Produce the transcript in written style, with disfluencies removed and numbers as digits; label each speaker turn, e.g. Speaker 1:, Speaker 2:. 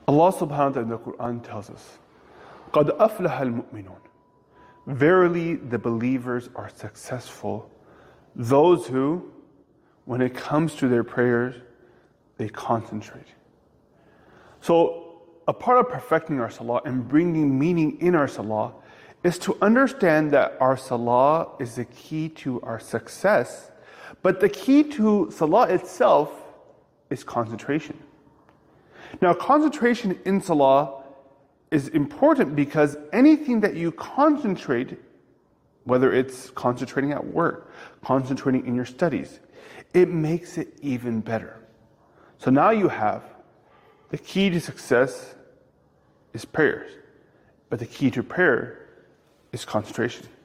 Speaker 1: Allah subhanahu wa ta'ala in the Quran tells us, قَدْ أَفْلَحَ الْمُؤْمِنُونَ. Verily the believers are successful, those who, when it comes to their prayers, they concentrate. So a part of perfecting our salah and bringing meaning in our salah is to understand that our salah is the key to our success, but the key to salah itself is concentration. Now, concentration in salah is important because anything that you concentrate, whether it's concentrating at work, concentrating in your studies, it makes it even better. So now you have the key to success is prayers, but the key to prayer is concentration.